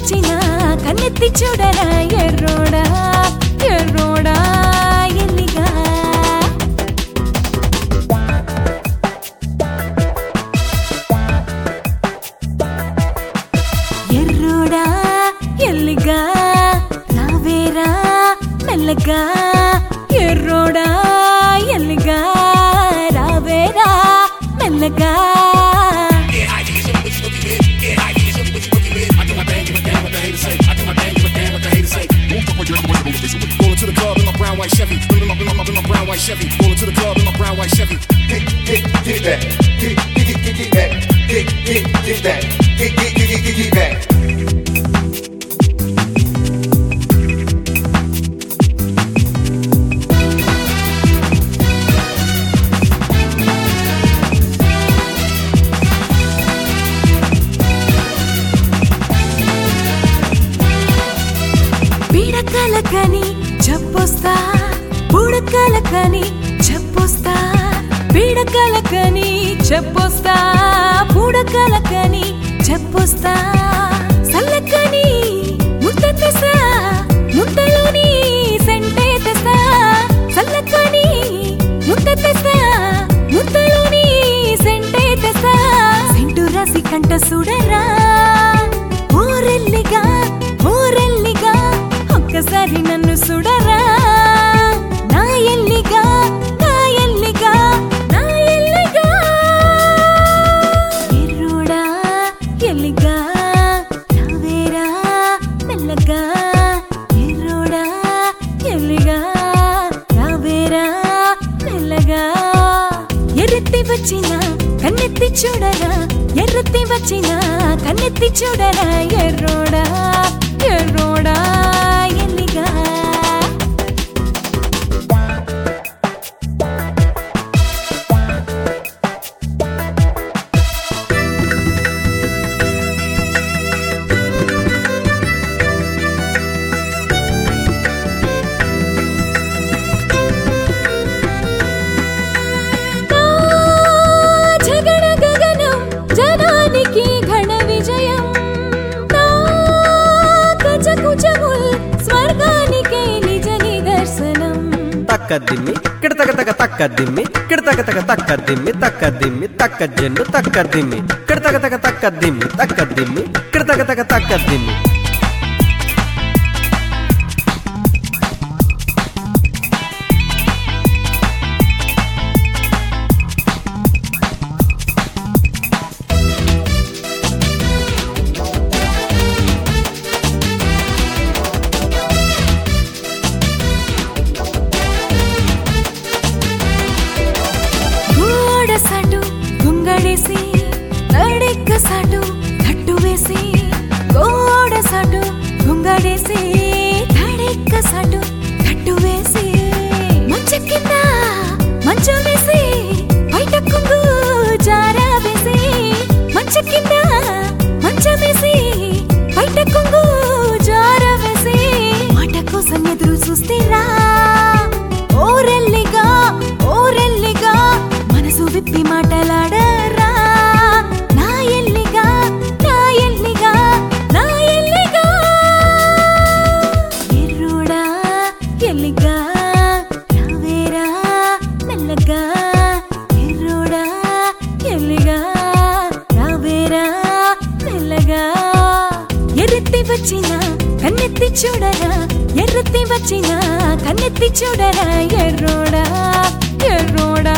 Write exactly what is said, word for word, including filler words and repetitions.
వచ్చిన కన్నెత్తి చూడరా ఎర్రోడా ఎర్రోడా ఎల్లిగా ఎర్రోడా ఎల్లిగా రావేరా మెల్లగా ఎర్రోడా ఎల్లిగా రావేరా మెల్లగా Rolling to the club in my brown white Chevy, rolling up in my, in my brown white Chevy, rolling to the club in my brown white Chevy. Get get get back, get get get get back, get get get back, get get get get get back. పీడకలకని చెప్పొస్తా పుడకలకని చెప్పొస్తా పీడకలకని చెప్పొస్తా పుడకలకని చెప్పొస్తా సల్లకని ముద్ద తెసా ముద్దలోని సెంటే తెసా సల్లకని ముద్ద తెసా ముద్దలోని సెంటే తెసా scent రాసి కంట సుడరా ఓరెల్లిగా ఓరెల్లిగా ఒక్కసారి నన్ను సుడరా నా ఎల్లిగా నా ఎల్లిగా నా ఎల్లిగా ఎర్రోడా ఎల్లిగా రావేరా మెల్లగా ఎర్రోడా ఎల్లిగా రావేరా మెల్లగా ఎర్రెత్తి వచ్చిన కన్నెత్తి చూడరా ఎర్రెత్తి వచ్చిన కన్నెత్తి చూడరా ఎర్రోడా ఎర్రోడా ఎల్లిగా జగడ గగనం జనానికి ఘన విజయం కుచముల్ స్వర్గానికే నిజ నిదర్శనం తక్కదిమ్మి కిడతక తక తక్కదిమ్మి కిడతక తక తక్కదిమ్మి తక్కదిమ్మి తక్కజెన్ను తక్కదిమ్మి కిడతక తక తక్కదిమ్మి తక్కదిమ్మి కిడతక తక తక్కదిమ్మి సాటు గుంగడేసి తడెక్క సాటు తట్టు వేసి గోడ సాటు గుంగడేసి తడెక్క సాటు తట్టు వేసి మంచ కింద మంచం వేసి బయట కుంగు జారా వేసి మంచ కింద మంచం వేసి బయట కుంగు జారా వేసి మాట కోసం ఎదురు చూస్తేరా ఓరెల్లిగా ఓరెల్లిగా మనసు విప్పి మాటలాడరా నా ఎల్లిగా నా ఎల్లిగా నా ఎల్లిగా ఎర్రోడా ఎల్లిగా రావేరా మెల్లగా ఎర్రోడా ఎల్లిగా రావేరా మెల్లగా ఎర్రెత్తి వచ్చిన కన్నెత్తి చూడరా ఎర్రెత్తి వచ్చిన కన్నెత్తి చూడరా ఎర్రోడా ఎర్రోడా